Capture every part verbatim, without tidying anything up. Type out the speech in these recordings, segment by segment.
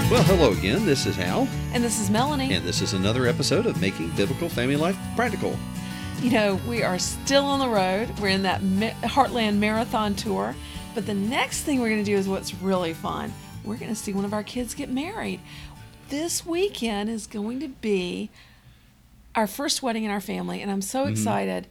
Well, hello again. This is Hal. And this is Melanie. And this is another episode of Making Biblical Family Life Practical. You know, we are still on the road. We're in that Heartland Marathon tour. But the next thing we're going to do is what's really fun. We're going to see one of our kids get married. This weekend is going to be our first wedding in our family, and I'm so mm-hmm. excited.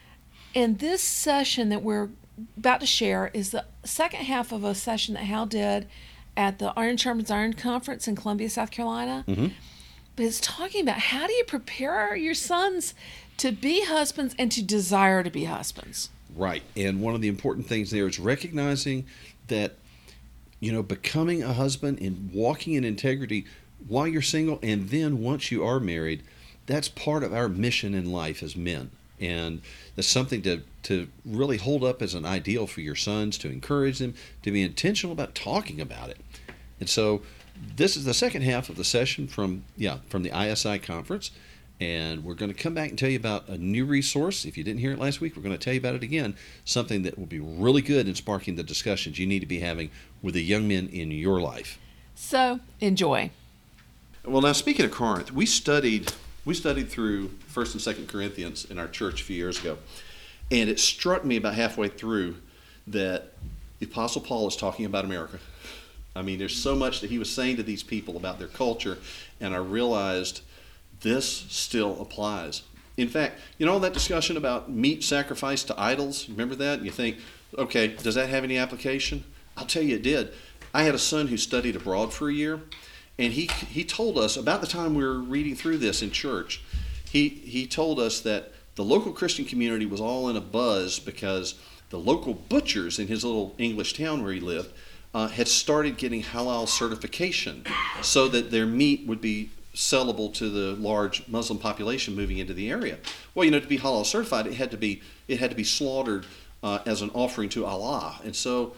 And this session that we're about to share is the second half of a session that Hal did at the Iron Sharpens Iron Conference in Columbia, South Carolina. Mm-hmm. But it's talking about how do you prepare your sons to be husbands and to desire to be husbands. Right. And one of the important things there is recognizing that, you know, becoming a husband and walking in integrity while you're single and then once you are married, that's part of our mission in life as men. And that's something to, to really hold up as an ideal for your sons, to encourage them, to be intentional about talking about it. And so this is the second half of the session from yeah from the I S I conference. And we're going to come back and tell you about a new resource. If you didn't hear it last week, we're going to tell you about it again. Something that will be really good in sparking the discussions you need to be having with the young men in your life. So enjoy. Well, now speaking of Corinth, we studied... We studied through First and Second Corinthians in our church a few years ago, and it struck me about halfway through that the Apostle Paul is talking about America. I mean, there's so much that he was saying to these people about their culture, and I realized this still applies. In fact, you know that discussion about meat sacrificed to idols? Remember that? And you think, okay, does that have any application? I'll tell you it did. I had a son who studied abroad for a year. And he he told us, about the time we were reading through this in church, he, he told us that the local Christian community was all in a buzz because the local butchers in his little English town where he lived uh, had started getting halal certification so that their meat would be sellable to the large Muslim population moving into the area. Well, you know, to be halal certified, it had to be it had to be slaughtered uh, as an offering to Allah. And so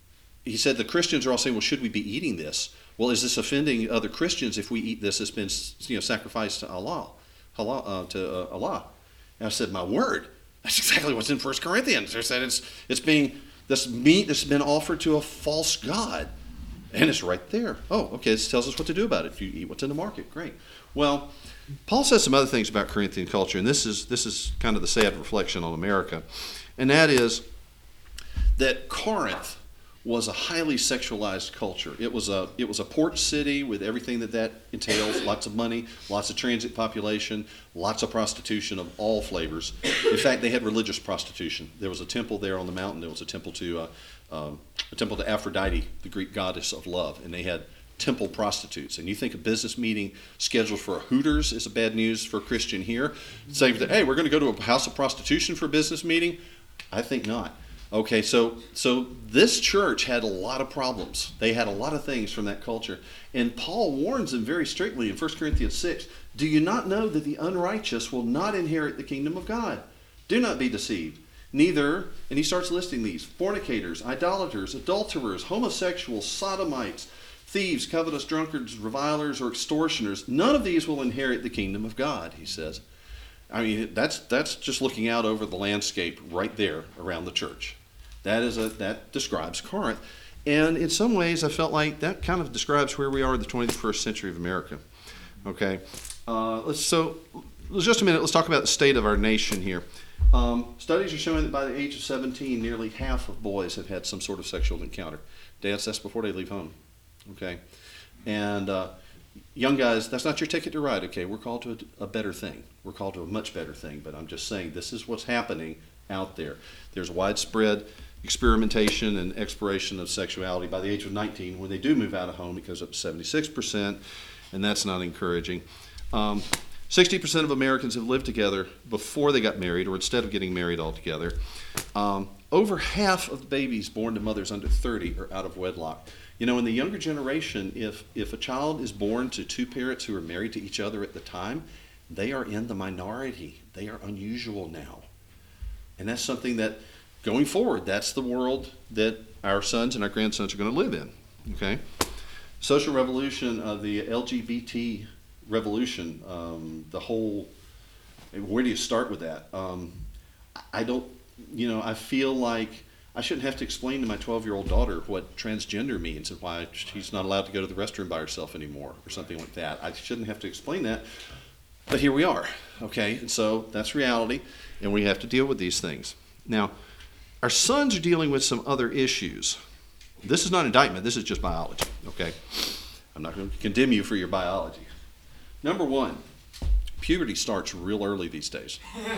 he said the Christians are all saying, well, should we be eating this? Well, is this offending other Christians if we eat this that's been, you know, sacrificed to Allah, Allah uh, to uh, Allah? And I said, my word, that's exactly what's in First Corinthians. They said it's it's being this meat that's been offered to a false god, and it's right there. Oh, okay, this tells us what to do about it. If you eat what's in the market, great. Well, Paul says some other things about Corinthian culture, and this is this is kind of the sad reflection on America, and that is that Corinth was a highly sexualized culture. It was a it was a port city with everything that that entails, lots of money, lots of transit population, lots of prostitution of all flavors. In fact, they had religious prostitution. There was a temple there on the mountain. There was a temple to uh, um, a temple to Aphrodite, the Greek goddess of love, and they had temple prostitutes. And you think a business meeting scheduled for a Hooters is a bad news for a Christian here, saying that, hey, we're going to go to a house of prostitution for a business meeting? I think not. Okay, so so this church had a lot of problems. They had a lot of things from that culture. And Paul warns them very strictly in First Corinthians six, do you not know that the unrighteous will not inherit the kingdom of God? Do not be deceived. Neither, and he starts listing these, fornicators, idolaters, adulterers, homosexuals, sodomites, thieves, covetous, drunkards, revilers, or extortioners. None of these will inherit the kingdom of God, he says. I mean, that's that's just looking out over the landscape right there around the church. That is a that describes Corinth. And in some ways, I felt like that kind of describes where we are in the twenty-first century of America. Okay, uh, let's so just a minute. Let's talk about the state of our nation here. Um, studies are showing that by the age of seventeen, nearly half of boys have had some sort of sexual encounter. Dads, that's before they leave home. Okay, and uh, young guys, that's not your ticket to ride. Okay, we're called to a, a better thing. We're called to a much better thing. But I'm just saying this is what's happening out there. There's widespread experimentation and exploration of sexuality by the age of nineteen when they do move out of home. It goes up to seventy-six percent, and that's not encouraging. Um, sixty percent of Americans have lived together before they got married or instead of getting married altogether. Um, over half of the babies born to mothers under thirty are out of wedlock. You know, in the younger generation, if, if a child is born to two parents who are married to each other at the time, they are in the minority. They are unusual now. And that's something that going forward, that's the world that our sons and our grandsons are going to live in. Okay, social revolution of the L G B T revolution, um, the whole. Where do you start with that? Um, I don't, you know, I feel like I shouldn't have to explain to my twelve-year-old daughter what transgender means and why she's not allowed to go to the restroom by herself anymore or something like that. I shouldn't have to explain that, but here we are, okay? And so that's reality, and we have to deal with these things. Now, our sons are dealing with some other issues. This is not indictment, this is just biology, okay? I'm not going to condemn you for your biology. Number one, puberty starts real early these days.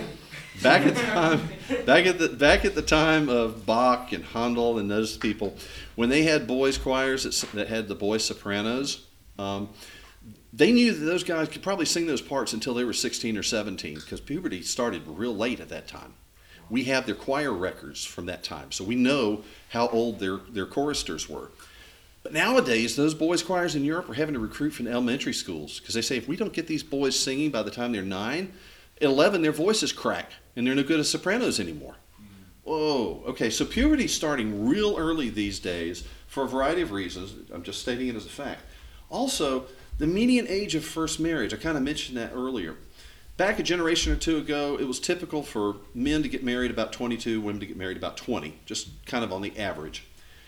Back at the time, back at the back at the time of Bach and Handel and those people, when they had boys' choirs that, that had the boy sopranos, um, they knew that those guys could probably sing those parts until they were sixteen or seventeen, because puberty started real late at that time. We have their choir records from that time, so we know how old their their choristers were. But nowadays, those boys' choirs in Europe are having to recruit from elementary schools, because they say if we don't get these boys singing by the time they're nine, at eleven, their voices crack, and they're no good as sopranos anymore. Whoa, okay, so puberty's starting real early these days for a variety of reasons. I'm just stating it as a fact. Also, the median age of first marriage, I kind of mentioned that earlier. Back a generation or two ago, it was typical for men to get married about twenty-two, women to get married about twenty, just kind of on the average.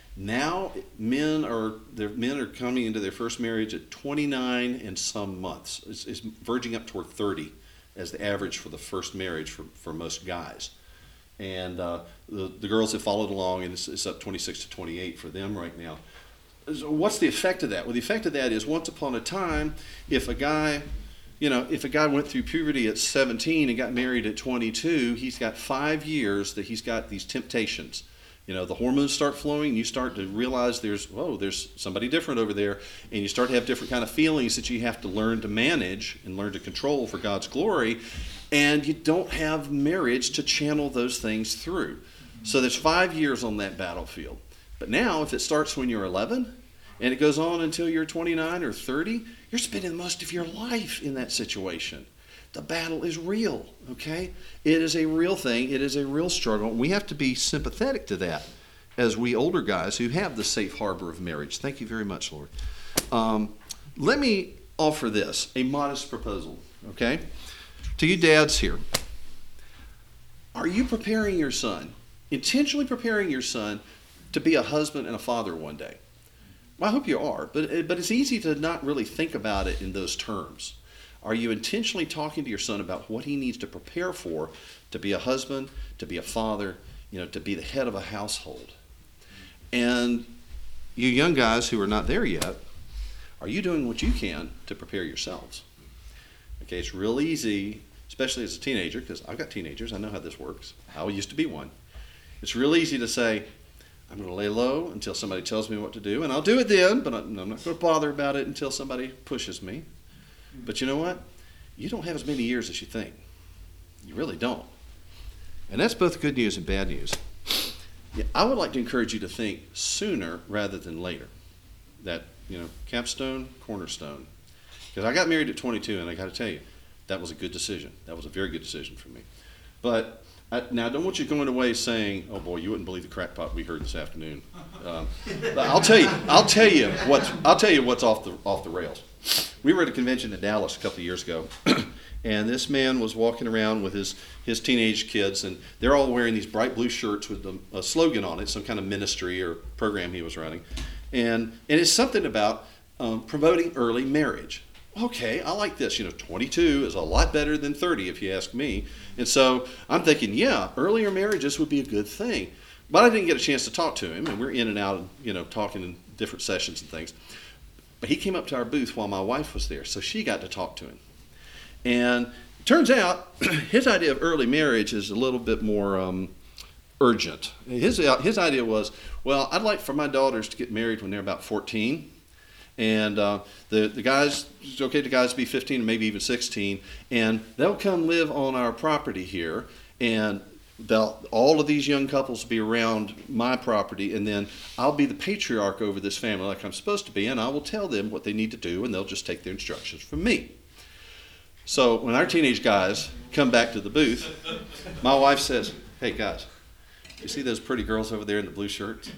Now, men are their men are coming into their first marriage at twenty-nine and some months. It's, it's verging up toward thirty as the average for the first marriage for, for most guys. And uh, the, the girls have followed along, and it's, it's up twenty-six to twenty-eight for them right now. So what's the effect of that? Well, the effect of that is once upon a time, if a guy, you know, if a guy went through puberty at seventeen and got married at twenty-two, he's got five years that he's got these temptations. You know, the hormones start flowing, and you start to realize there's, whoa, there's somebody different over there, and you start to have different kind of feelings that you have to learn to manage and learn to control for God's glory, and you don't have marriage to channel those things through. So there's five years on that battlefield. But now, if it starts when you're eleven, and it goes on until you're twenty-nine or thirty, you're spending most of your life in that situation. The battle is real, okay? It is a real thing. It is a real struggle. We have to be sympathetic to that as we older guys who have the safe harbor of marriage. Thank you very much, Lord. Um, let me offer this, a modest proposal, okay? To you dads here, are you preparing your son, intentionally preparing your son to be a husband and a father one day? Well, I hope you are, but, but it's easy to not really think about it in those terms. Are you intentionally talking to your son about what he needs to prepare for to be a husband, to be a father, you know, to be the head of a household? And you young guys who are not there yet, are you doing what you can to prepare yourselves? Okay, it's real easy, especially as a teenager, because I've got teenagers, I know how this works. I used to be one. It's real easy to say, I'm going to lay low until somebody tells me what to do, and I'll do it then, but I'm not going to bother about it until somebody pushes me. But you know what? You don't have as many years as you think. You really don't. And that's both good news and bad news. Yeah, I would like to encourage you to think sooner rather than later. That, you know, capstone, cornerstone. Because I got married at twenty-two, and I got to tell you, that was a good decision. That was a very good decision for me. But I, now, I don't want you going away saying, "Oh boy, you wouldn't believe the crackpot we heard this afternoon." Um, but I'll tell you, I'll tell you what's, I'll tell you what's off the off the rails. We were at a convention in Dallas a couple of years ago, and this man was walking around with his, his teenage kids, and they're all wearing these bright blue shirts with a, a slogan on it, some kind of ministry or program he was running. And, and it's something about um, promoting early marriage. Okay, I like this. You know, twenty-two is a lot better than thirty, if you ask me. And so I'm thinking, yeah, earlier marriages would be a good thing. But I didn't get a chance to talk to him, and we're in and out, you know, talking in different sessions and things. But he came up to our booth while my wife was there, so she got to talk to him. And it turns out his idea of early marriage is a little bit more um, urgent. His, his idea was, well, I'd like for my daughters to get married when they're about fourteen. And uh, the, the guys, it's okay to guys be fifteen, maybe even sixteen, and they'll come live on our property here, and they'll, all of these young couples will be around my property, and then I'll be the patriarch over this family like I'm supposed to be, and I will tell them what they need to do, and they'll just take their instructions from me. So when our teenage guys come back to the booth, my wife says, "Hey guys, you see those pretty girls over there in the blue shirts?"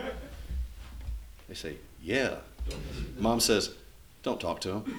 They say, "Yeah." Mom says, "Don't talk to him."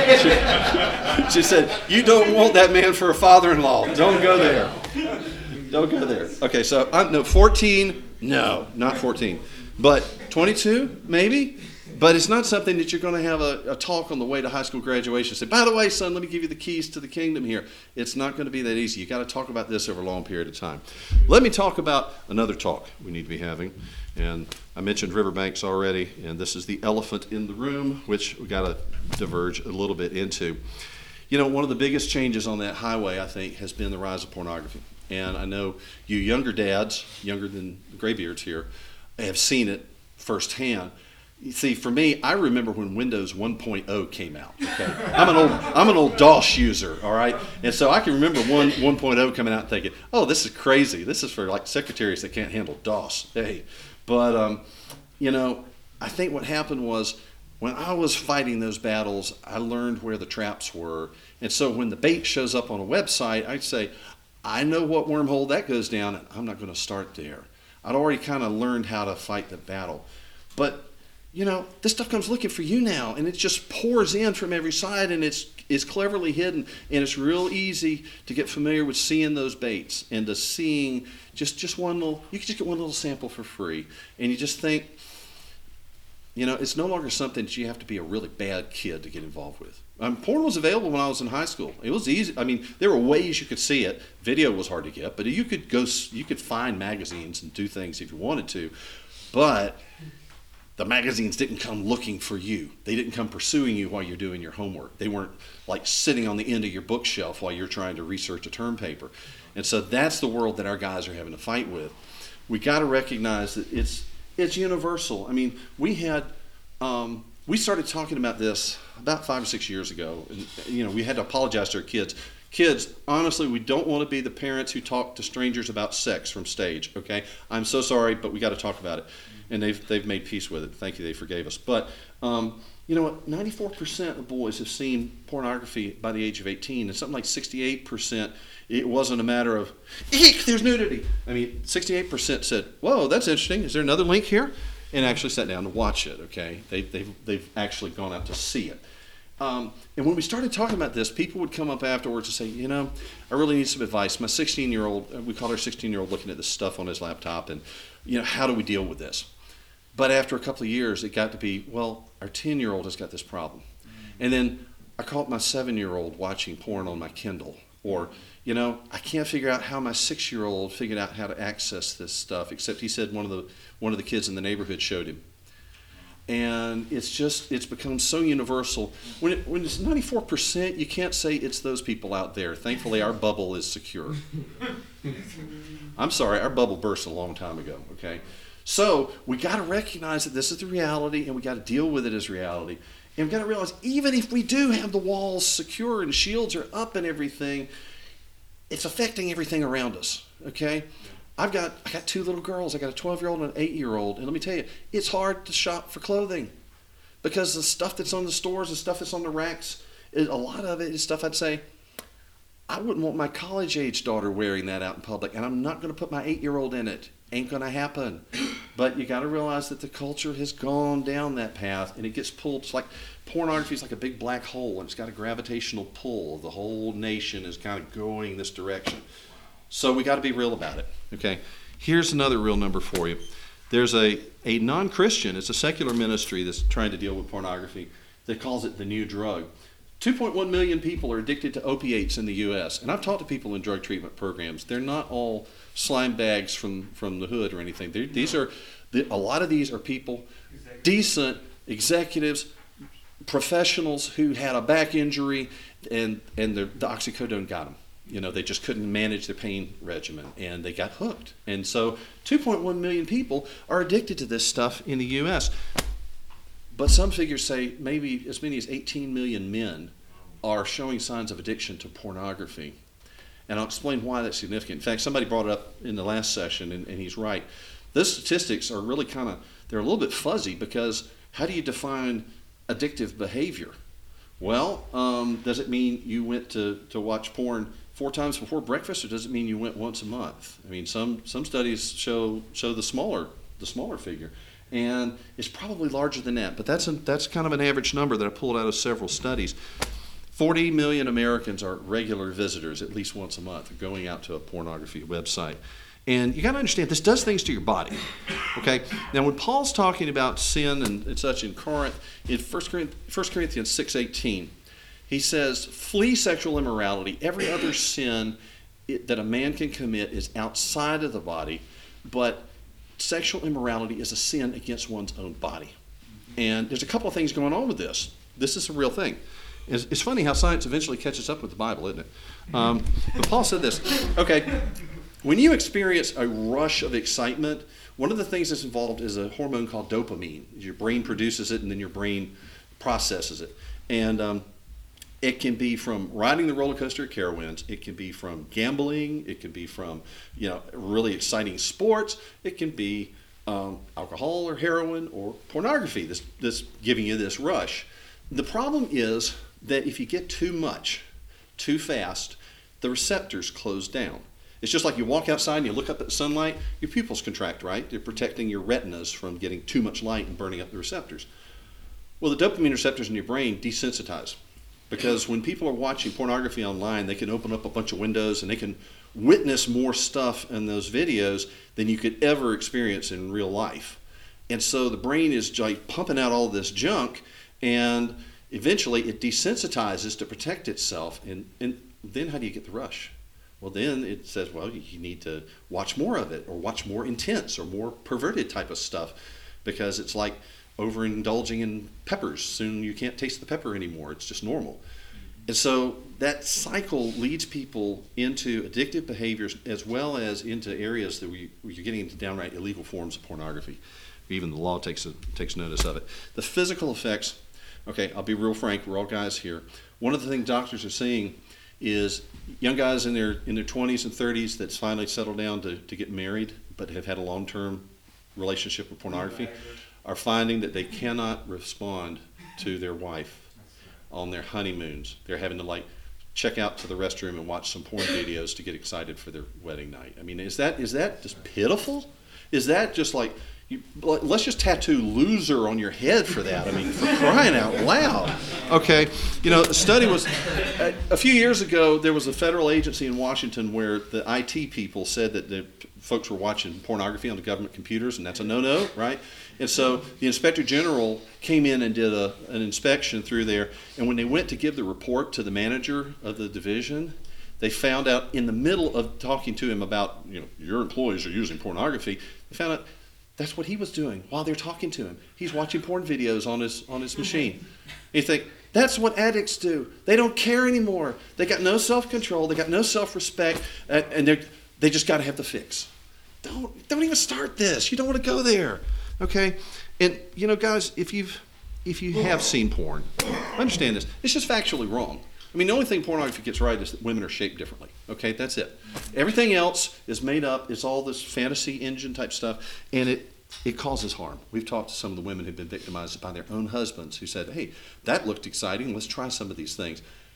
she, she said, "You don't want that man for a father-in-law. Don't go there." Don't go there. Okay, so I'm no fourteen. No, not fourteen, but twenty-two maybe. But it's not something that you're going to have a, a talk on the way to high school graduation. Say, by the way, son, let me give you the keys to the kingdom here. It's not going to be that easy. You got to talk about this over a long period of time. Let me talk about another talk we need to be having. And I mentioned riverbanks already, and this is the elephant in the room, which we got to diverge a little bit into. You know, one of the biggest changes on that highway, I think, has been the rise of pornography. And I know you younger dads, younger than the graybeards here, have seen it firsthand. You see, for me, I remember when Windows one point oh came out. Okay, I'm an old I'm an old DOS user, all right, and so I can remember one 1.0 coming out and thinking, "Oh, this is crazy. This is for like secretaries that can't handle DOS." Hey, but um, you know, I think what happened was when I was fighting those battles, I learned where the traps were, and so when the bait shows up on a website, I'd say, "I know what wormhole that goes down, and I'm not going to start there." I'd already kind of learned how to fight the battle, but you know, this stuff comes looking for you now, and it just pours in from every side, and it's it's cleverly hidden, and it's real easy to get familiar with seeing those baits and to seeing just, just one little, you can just get one little sample for free, and you just think, you know, it's no longer something that you have to be a really bad kid to get involved with. Um, porn was available when I was in high school. It was easy. I mean, there were ways you could see it. Video was hard to get, but you could go, you could find magazines and do things if you wanted to, but the magazines didn't come looking for you. They didn't come pursuing you while you're doing your homework. They weren't like sitting on the end of your bookshelf while you're trying to research a term paper. And so that's the world that our guys are having to fight with. We got to recognize that it's it's universal. I mean, we had um, we started talking about this about five or six years ago, and you know we had to apologize to our kids. Kids, honestly, we don't want to be the parents who talk to strangers about sex from stage. Okay, I'm so sorry, but we got to talk about it. And they've they've made peace with it. Thank you, they forgave us. But um, you know what? ninety-four percent of boys have seen pornography by the age of eighteen, and something like sixty-eight percent. It wasn't a matter of, eek, there's nudity. I mean, sixty-eight percent said, whoa, that's interesting. Is there another link here? And actually sat down to watch it. Okay, they, they've they've actually gone out to see it. Um, and when we started talking about this, people would come up afterwards and say, you know, I really need some advice. My sixteen-year-old, we call our sixteen-year-old looking at this stuff on his laptop, and you know, how do we deal with this? But after a couple of years, it got to be, well, our ten-year-old has got this problem. And then I caught my seven-year-old watching porn on my Kindle. Or, you know, I can't figure out how my six-year-old figured out how to access this stuff, except he said one of the one of the kids in the neighborhood showed him. And it's just, it's become so universal. When, it, when it's ninety-four percent, you can't say it's those people out there. Thankfully, our bubble is secure. I'm sorry, our bubble burst a long time ago, okay? So we got to recognize that this is the reality, and we got to deal with it as reality. And we've got to realize, even if we do have the walls secure and shields are up and everything, it's affecting everything around us, okay? I've got I got two little girls. I got a twelve-year-old and an eight-year-old. And let me tell you, it's hard to shop for clothing because the stuff that's on the stores, the stuff that's on the racks, it, a lot of it is stuff I'd say, I wouldn't want my college-age daughter wearing that out in public, and I'm not going to put my eight-year-old in it. Ain't going to happen. But you got to realize that the culture has gone down that path, and it gets pulled. It's like pornography is like a big black hole, and it's got a gravitational pull. The whole nation is kind of going this direction. So we got to be real about it. Okay. Here's another real number for you. There's a, a non-Christian, it's a secular ministry that's trying to deal with pornography that calls it the new drug. two point one million people are addicted to opiates in the U S, and I've talked to people in drug treatment programs. They're not all slime bags from, from the hood or anything. They're, these are, a lot of these are people, decent executives, professionals who had a back injury, and, and the, the oxycodone got them. You know, they just couldn't manage their pain regimen, and they got hooked. And so two point one million people are addicted to this stuff in the U S. But some figures say maybe as many as eighteen million men are showing signs of addiction to pornography. And I'll explain why that's significant. In fact, somebody brought it up in the last session, and, and he's right. Those statistics are really kind of, they're a little bit fuzzy, because how do you define addictive behavior? Well, um, does it mean you went to, to watch porn four times before breakfast, or does it mean you went once a month? I mean, some, some studies show show the smaller the smaller figure, and it's probably larger than that. But that's a, that's kind of an average number that I pulled out of several studies. forty million Americans are regular visitors at least once a month going out to a pornography website. And you got to understand, this does things to your body. Okay? Now, when Paul's talking about sin and, and such in Corinth, in First Corinthians six eighteen, he says, flee sexual immorality. Every other sin it, that a man can commit is outside of the body, but sexual immorality is a sin against one's own body. And there's a couple of things going on with this. This is a real thing. It's, it's funny how science eventually catches up with the Bible, isn't it? Um, but Paul said this. Okay, when you experience a rush of excitement, one of the things that's involved is a hormone called dopamine. Your brain produces it, and then your brain processes it. And um, it can be from riding the roller coaster at Carowinds. It can be from gambling. It can be from, you know, really exciting sports. It can be um, alcohol or heroin or pornography that's, that's giving you this rush. The problem is that if you get too much, too fast, the receptors close down. It's just like you walk outside and you look up at the sunlight, your pupils contract, right? They're protecting your retinas from getting too much light and burning up the receptors. Well, the dopamine receptors in your brain desensitize, because when people are watching pornography online, they can open up a bunch of windows and they can witness more stuff in those videos than you could ever experience in real life. And so the brain is like pumping out all this junk, and eventually it desensitizes to protect itself. And, and then how do you get the rush? Well, then it says, well, you need to watch more of it, or watch more intense or more perverted type of stuff, because it's like overindulging in peppers. Soon you can't taste the pepper anymore. It's just normal. And so that cycle leads people into addictive behaviors, as well as into areas that we, you're getting into downright illegal forms of pornography. Even the law takes a, takes notice of it. The physical effects, okay, I'll be real frank, we're all guys here. One of the things doctors are seeing is young guys in their in their twenties and thirties that's finally settled down to, to get married, but have had a long-term relationship with pornography, are finding that they cannot respond to their wife on their honeymoons. They're having to like check out to the restroom and watch some porn videos to get excited for their wedding night. I mean, is that is that just pitiful? Is that just like, you, let's just tattoo loser on your head for that? I mean, for crying out loud. Okay, you know, the study was, a, a few years ago, there was a federal agency in Washington where the I T people said that the folks were watching pornography on the government computers, and that's a no-no, right? And so the inspector general came in and did a, an inspection through there, and when they went to give the report to the manager of the division, they found out in the middle of talking to him about, you know, your employees are using pornography, they found out that's what he was doing while they're talking to him. He's watching porn videos on his on his machine. And you think, that's what addicts do. They don't care anymore. They got no self-control. They got no self-respect, and, and they they just got to have the fix. Don't don't even start this. You don't want to go there. Okay? And you know, guys, if you've if you have seen porn, understand this. It's just factually wrong. I mean, the only thing pornography gets right is that women are shaped differently. Okay, that's it. Everything else is made up. It's all this fantasy engine type stuff, and it it causes harm. We've talked to some of the women who've been victimized by their own husbands who said, hey, that looked exciting. Let's try some of these things.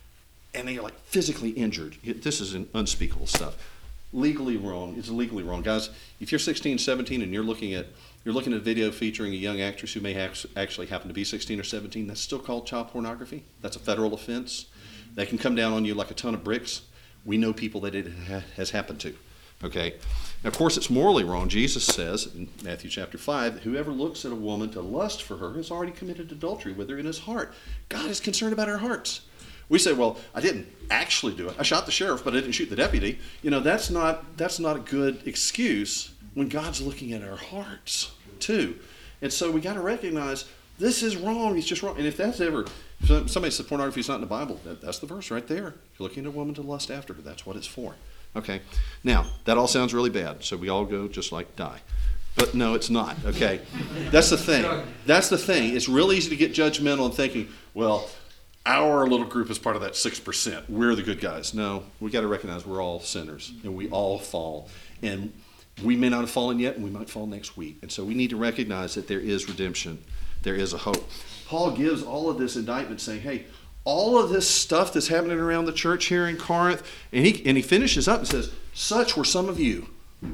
And they are like physically injured. This is an unspeakable stuff. Legally wrong. It's legally wrong. Guys, if you're sixteen, seventeen and you're looking at you're looking at a video featuring a young actress who may actually happen to be sixteen or seventeen, that's still called child pornography. That's a federal offense. That can come down on you like a ton of bricks. We know people that it ha- has happened to. Okay? Now, of course, it's morally wrong. Jesus says in Matthew chapter five that whoever looks at a woman to lust for her has already committed adultery with her in his heart. God is concerned about our hearts. We say, well, I didn't actually do it. I shot the sheriff, but I didn't shoot the deputy. You know, that's not that's not a good excuse when God's looking at our hearts, too. And so we got to recognize this is wrong. It's just wrong. And if that's ever, if somebody says pornography is not in the Bible, that, that's the verse right there. You're looking at a woman to lust after her. That's what it's for. Okay. Now, that all sounds really bad. So we all go just like die. But no, it's not. Okay. That's the thing. That's the thing. It's real easy to get judgmental and thinking, well, our little group is part of that six percent. We're the good guys. No, we got to recognize we're all sinners and we all fall. And we may not have fallen yet, and we might fall next week. And so we need to recognize that there is redemption. There is a hope. Paul gives all of this indictment saying, hey, all of this stuff that's happening around the church here in Corinth, and he and he finishes up and says, such were some of you.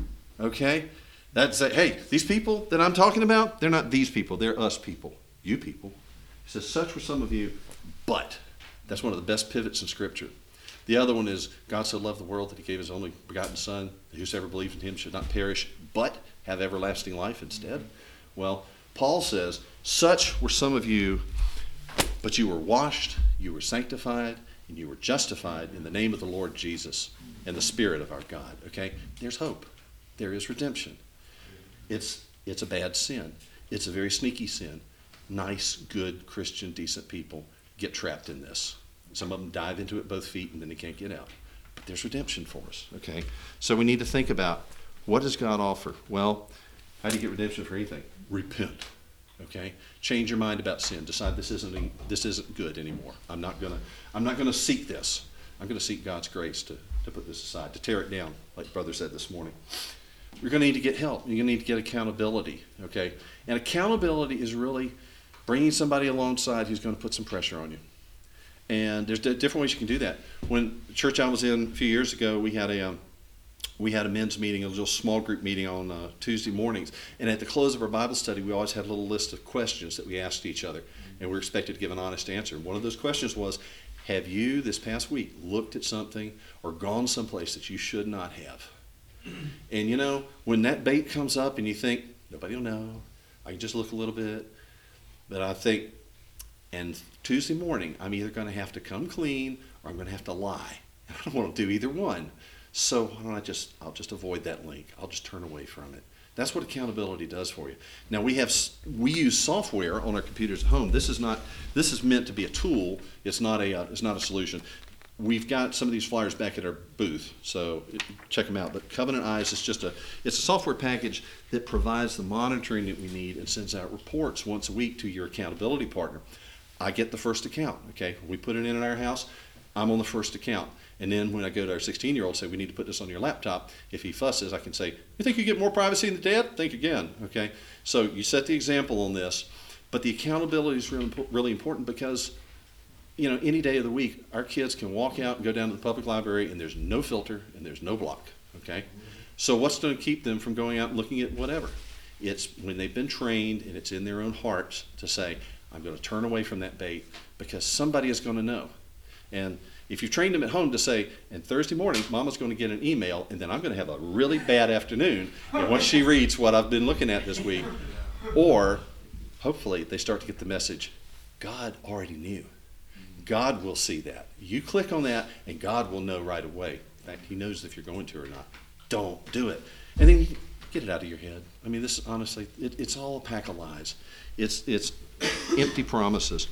Okay? That's, hey, these people that I'm talking about, they're not these people. They're us people. You people. He says, such were some of you, but That's one of the best pivots in Scripture. The other one is, God so loved the world that he gave his only begotten Son, that whosoever believes in him should not perish, but have everlasting life instead. Well, Paul says, such were some of you, but you were washed, you were sanctified, and you were justified in the name of the Lord Jesus and the Spirit of our God. Okay? There's hope. There is redemption. It's, it's a bad sin. It's a very sneaky sin. Nice, good, Christian, decent people get trapped in this. Some of them dive into it both feet and then they can't get out. But there's redemption for us, okay? So we need to think about, what does God offer? Well, how do you get redemption for anything? Repent, okay? Change your mind about sin. Decide this isn't this isn't good anymore. I'm not gonna I'm not gonna seek this. I'm gonna seek God's grace to, to put this aside, to tear it down, like Brother said this morning. You're gonna need to get help. You're gonna need to get accountability, okay? And accountability is really bringing somebody alongside who's gonna put some pressure on you. And there's different ways you can do that. When the church I was in a few years ago, we had a um, we had a men's meeting, a little small group meeting on uh, Tuesday mornings. And at the close of our Bible study, we always had a little list of questions that we asked each other, and we were expected to give an honest answer. And one of those questions was, have you this past week looked at something or gone someplace that you should not have? And you know, when that bait comes up and you think, nobody will know, I can just look a little bit, but I think, and Tuesday morning, I'm either going to have to come clean or I'm going to have to lie. And I don't want to do either one. So why don't I just, I'll just avoid that link. I'll just turn away from it. That's what accountability does for you. Now we have, we use software on our computers at home. This is not, this is meant to be a tool. It's not a, uh, it's not a solution. We've got some of these flyers back at our booth, so check them out. But Covenant Eyes is just a, it's a software package that provides the monitoring that we need and sends out reports once a week to your accountability partner. I get the first account, okay? We put it in at our house, I'm on the first account. And then when I go to our sixteen-year-old, say, we need to put this on your laptop, if he fusses, I can say, you think you get more privacy than dad? Think again, okay? So you set the example on this, but the accountability is really, really important because, you know, any day of the week, our kids can walk out and go down to the public library and there's no filter and there's no block, okay? So what's going to keep them from going out and looking at whatever? It's when they've been trained and it's in their own hearts to say, I'm going to turn away from that bait because somebody is going to know. And if you've trained them at home to say, and Thursday morning, Mama's going to get an email, and then I'm going to have a really bad afternoon, and once she reads what I've been looking at this week, or hopefully they start to get the message, God already knew. God will see that. You click on that, and God will know right away. In fact, he knows if you're going to or not. Don't do it. And then get it out of your head. I mean, this honestly, it, it's all a pack of lies. It's, it's empty promises.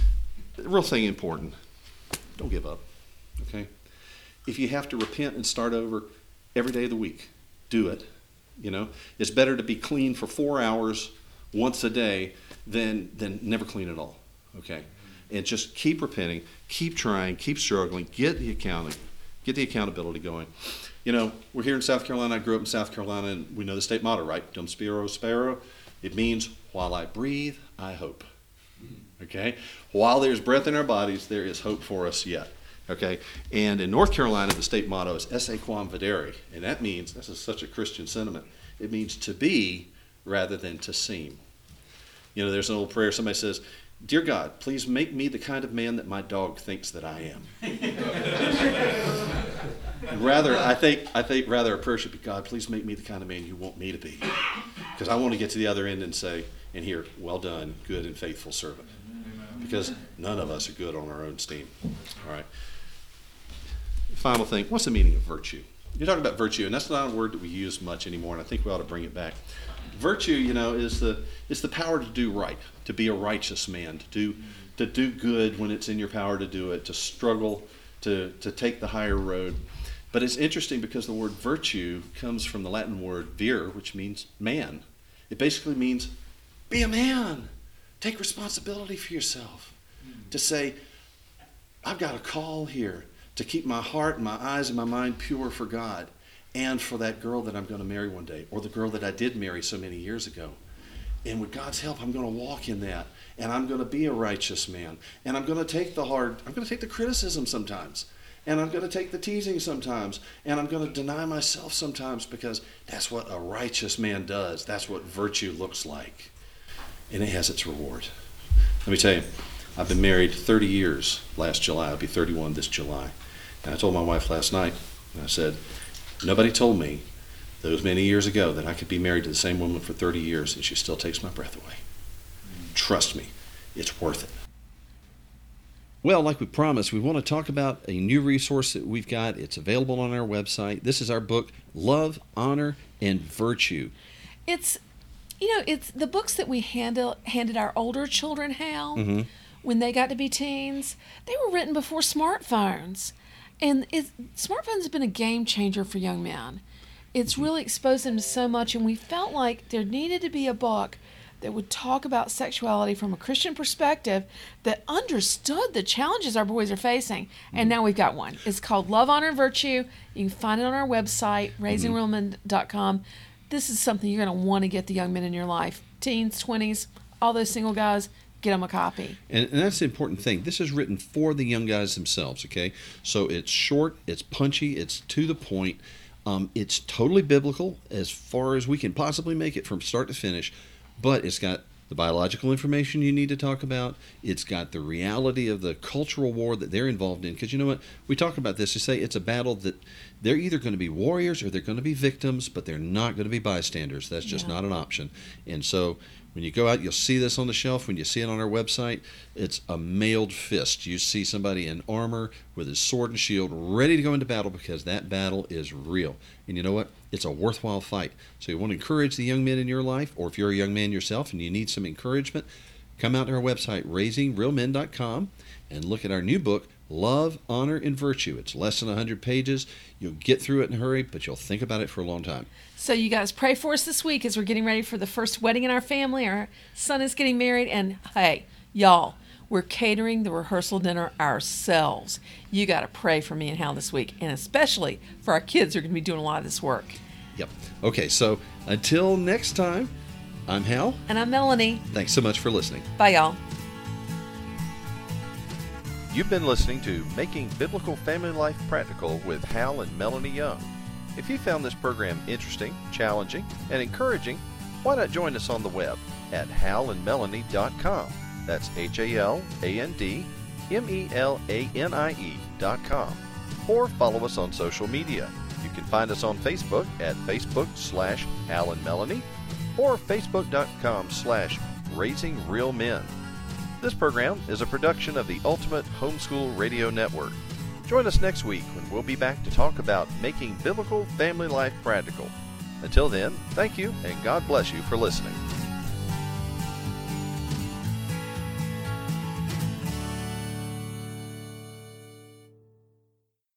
The real thing important, don't give up, okay? If you have to repent and start over every day of the week, do it, you know? It's better to be clean for four hours once a day than, than never clean at all, okay? And just keep repenting, keep trying, keep struggling, get the accounting, get the accountability going. You know, we're here in South Carolina. I grew up in South Carolina, and we know the state motto, right? Dum spiro spero. It means, while I breathe, I hope. Okay? While there's breath in our bodies, there is hope for us yet. Okay? And in North Carolina, the state motto is esse quam videre. And that means, this is such a Christian sentiment, it means to be rather than to seem. You know, there's an old prayer, somebody says, Dear God, please make me the kind of man that my dog thinks that I am. And rather, I think, I think rather a prayer should be, God, please make me the kind of man you want me to be. Because I want to get to the other end and say, and hear, well done, good and faithful servant. Because none of us are good on our own steam. All right. Final thing, what's the meaning of virtue? You're talking about virtue, and that's not a word that we use much anymore, and I think we ought to bring it back. Virtue, you know, is the is the power to do right, to be a righteous man, to do to do good when it's in your power to do it, to struggle, to, to take the higher road. But it's interesting because the word virtue comes from the Latin word vir, which means man. It basically means be a man. Take responsibility for yourself. Mm. To say, I've got a call here to keep my heart and my eyes and my mind pure for God and for that girl that I'm going to marry one day, or the girl that I did marry so many years ago. And with God's help, I'm going to walk in that, and I'm going to be a righteous man, and I'm going to take the hard, I'm going to take the criticism sometimes, and I'm going to take the teasing sometimes, and I'm going to deny myself sometimes, because that's what a righteous man does. That's what virtue looks like. And it has its reward. Let me tell you, I've been married thirty years last July. I'll be thirty-one this July. And I told my wife last night, and I said, nobody told me those many years ago that I could be married to the same woman for thirty years and she still takes my breath away. Trust me, it's worth it. Well, like we promised, we want to talk about a new resource that we've got. It's available on our website. This is our book, Love, Honor, and Virtue. It's, you know, it's the books that we handle, handed our older children, Hal, Mm-hmm. when they got to be teens. They were written before smartphones. And it, smartphones have been a game changer for young men. It's really exposed them to so much, and we felt like there needed to be a book that would talk about sexuality from a Christian perspective that understood the challenges our boys are facing. And now we've got one. It's called Love, Honor, and Virtue. You can find it on our website, raising real men dot com. This is something you're going to want to get the young men in your life. Teens, twenties, all those single guys, get them a copy. And, and that's the important thing. This is written for the young guys themselves, okay? So it's short, it's punchy, it's to the point. Um, it's totally biblical as far as we can possibly make it from start to finish. But it's got the biological information you need to talk about. It's got the reality of the cultural war that they're involved in. Because you know what? We talk about this. We say it's a battle that they're either going to be warriors or they're going to be victims, but they're not going to be bystanders. That's just Yeah. not an option. And so when you go out, you'll see this on the shelf. When you see it on our website, it's a mailed fist. You see somebody in armor with his sword and shield ready to go into battle because that battle is real. And you know what? It's a worthwhile fight. So you want to encourage the young men in your life, or if you're a young man yourself and you need some encouragement, come out to our website, raising real men dot com, and look at our new book, Love, Honor, and Virtue. It's less than one hundred pages. You'll get through it in a hurry, but you'll think about it for a long time. So you guys pray for us this week as we're getting ready for the first wedding in our family. Our son is getting married, and hey, y'all, we're catering the rehearsal dinner ourselves. You got to pray for me and Hal this week, and especially for our kids who are going to be doing a lot of this work. Yep. Okay, so until next time, I'm Hal. And I'm Melanie. Thanks so much for listening. Bye, y'all. You've been listening to Making Biblical Family Life Practical with Hal and Melanie Young. If you found this program interesting, challenging, and encouraging, why not join us on the web at hal and melanie dot com. That's H A L A N D M E L A N I E dot com. Or follow us on social media. You can find us on Facebook at Facebook slash Hal and Melanie or Facebook.com slash Raising Real Men. This program is a production of the Ultimate Homeschool Radio Network. Join us next week when we'll be back to talk about making biblical family life practical. Until then, thank you and God bless you for listening.